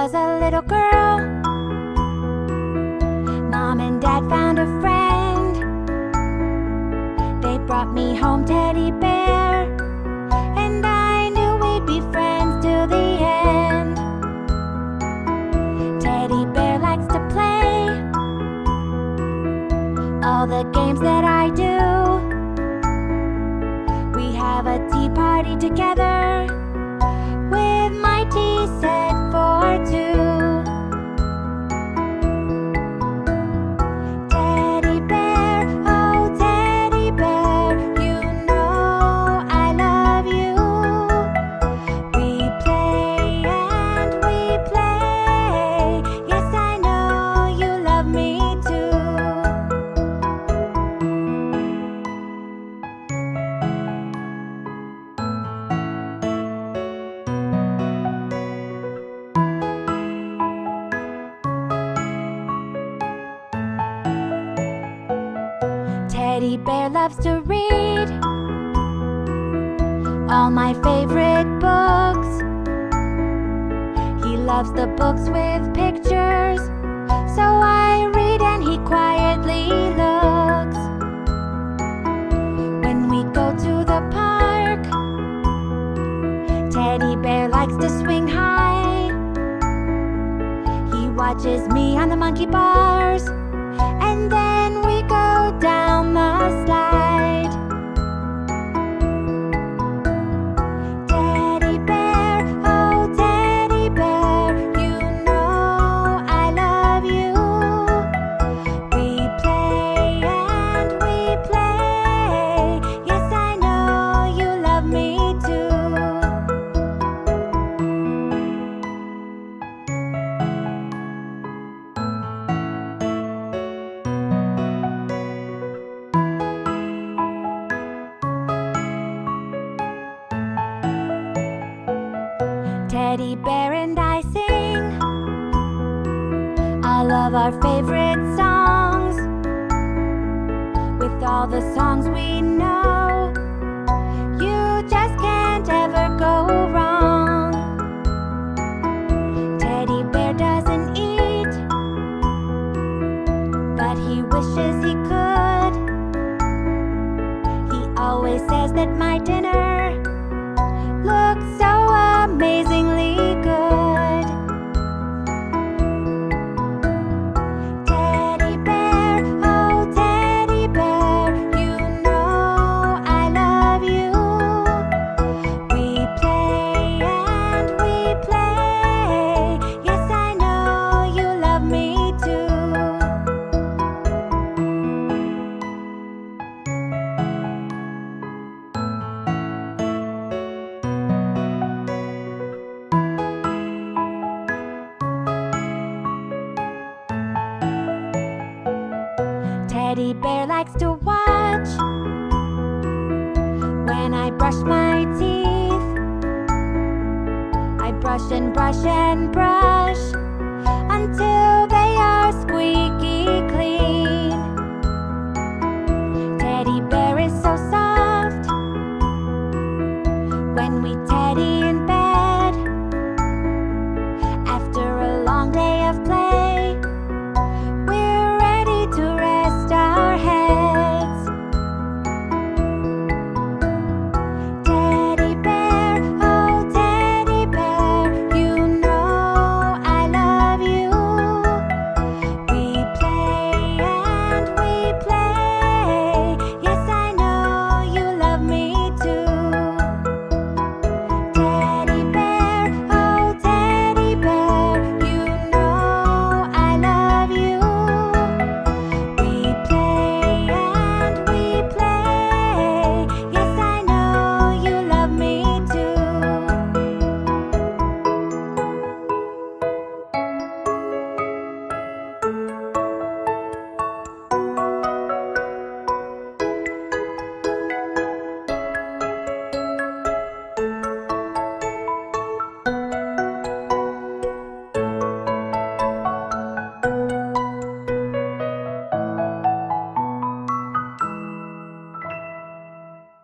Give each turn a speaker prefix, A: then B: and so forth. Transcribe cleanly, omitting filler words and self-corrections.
A: was a little girl, Mom and Dad found a friend. They brought me home Teddy Bear, and I knew we'd be friends till the end. Teddy Bear likes to play all the games that I do. We have a tea party together with my tea set for two. Teddy Bear, oh Teddy Bear, you know I love you. We play and we play, yes I know you love me too. Teddy Bear loves to read all my favorite books. He loves the books with pictures, so I read and he quietly looks. When we go to the park, Teddy Bear likes to swing high. He watches me on the monkey bars, and then we go down the slide. Teddy Bear, oh Teddy Bear, you know I love you. We play and we play, yes I know you love me too. Teddy Bear and I sing all of our favorite songs. With all the songs we know, you just can't ever go wrong. Teddy Bear doesn't eat, but he wishes he could. He always says that my dinner looks so amazingly good. Teddy Bear, oh Teddy Bear, you know I love you. We play and we play, yes I know you love me too. Teddy Bear likes to watch when I brush my teeth. I brush and brush and brush until they are squeaky clean. Teddy Bear is so soft when we teddy in bed.